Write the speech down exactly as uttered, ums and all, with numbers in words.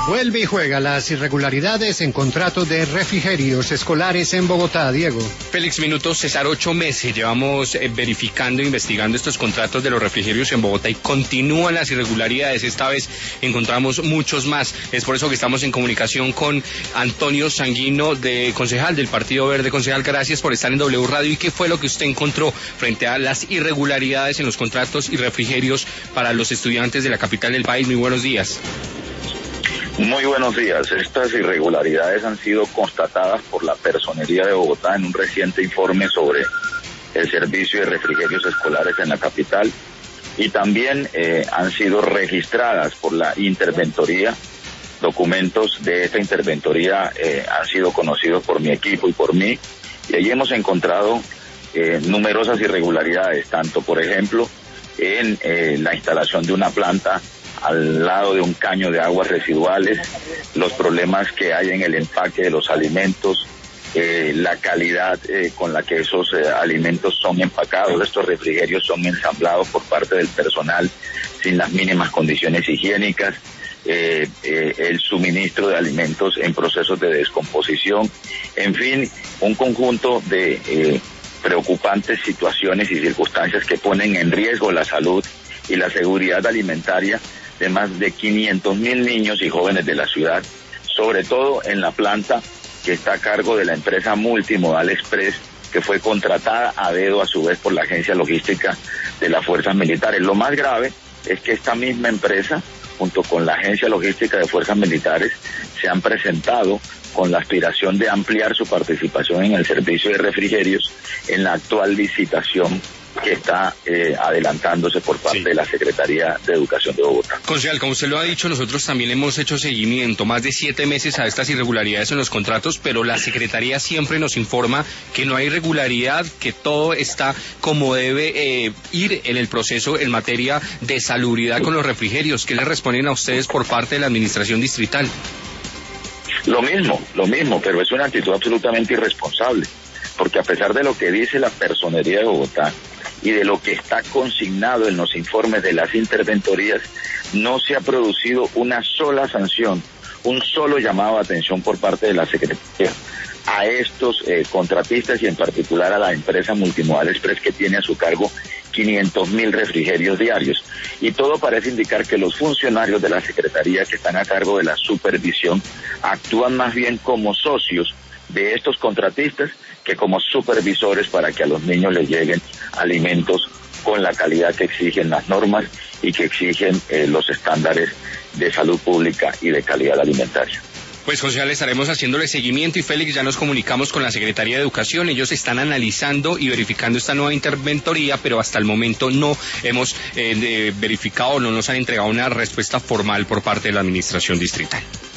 Vuelve y juega las irregularidades en contrato de refrigerios escolares en Bogotá, Diego. Félix, minutos, César, ocho meses llevamos eh, verificando e investigando estos contratos de los refrigerios en Bogotá y continúan las irregularidades. Esta vez encontramos muchos más. Es por eso que estamos en comunicación con Antonio Sanguino, de concejal del Partido Verde. Concejal, gracias por estar en W Radio. ¿Y qué fue lo que usted encontró frente a las irregularidades en los contratos y refrigerios para los estudiantes de la capital del país? Muy buenos días. Muy buenos días. Estas irregularidades han sido constatadas por la Personería de Bogotá en un reciente informe sobre el servicio de refrigerios escolares en la capital y también eh, han sido registradas por la Interventoría. Documentos de esta Interventoría eh, han sido conocidos por mi equipo y por mí y allí hemos encontrado eh, numerosas irregularidades, tanto por ejemplo en eh, la instalación de una planta al lado de un caño de aguas residuales, los problemas que hay en el empaque de los alimentos, eh, la calidad eh, con la que esos eh, alimentos son empacados. Estos refrigerios son ensamblados por parte del personal sin las mínimas condiciones higiénicas, eh, eh, el suministro de alimentos en procesos de descomposición, en fin, un conjunto de eh, preocupantes situaciones y circunstancias que ponen en riesgo la salud y la seguridad alimentaria de más de quinientos mil niños y jóvenes de la ciudad, sobre todo en la planta que está a cargo de la empresa Multimodal Express, que fue contratada a dedo a su vez por la agencia logística de las fuerzas militares. Lo más grave es que esta misma empresa, junto con la agencia logística de fuerzas militares, se han presentado con la aspiración de ampliar su participación en el servicio de refrigerios en la actual licitación que está eh, adelantándose por parte sí. de la Secretaría de Educación de Bogotá. Concejal, como usted lo ha dicho, nosotros también hemos hecho seguimiento, más de siete meses a estas irregularidades en los contratos, pero la Secretaría siempre nos informa que no hay irregularidad, que todo está como debe eh, ir en el proceso en materia de salubridad con los refrigerios. ¿Qué le responden a ustedes por parte de la Administración Distrital? Lo mismo, lo mismo, pero es una actitud absolutamente irresponsable, porque a pesar de lo que dice la Personería de Bogotá y de lo que está consignado en los informes de las interventorías, no se ha producido una sola sanción, un solo llamado de atención por parte de la Secretaría a estos eh, contratistas y en particular a la empresa Multimodal Express, que tiene a su cargo quinientos mil refrigerios diarios. Y todo parece indicar que los funcionarios de la Secretaría que están a cargo de la supervisión actúan más bien como socios de estos contratistas que como supervisores para que a los niños les lleguen alimentos con la calidad que exigen las normas y que exigen eh, los estándares de salud pública y de calidad alimentaria. Pues, concejal, estaremos haciéndole seguimiento y, Félix, ya nos comunicamos con la Secretaría de Educación. Ellos están analizando y verificando esta nueva interventoría, pero hasta el momento no hemos eh, verificado, no nos han entregado una respuesta formal por parte de la Administración Distrital.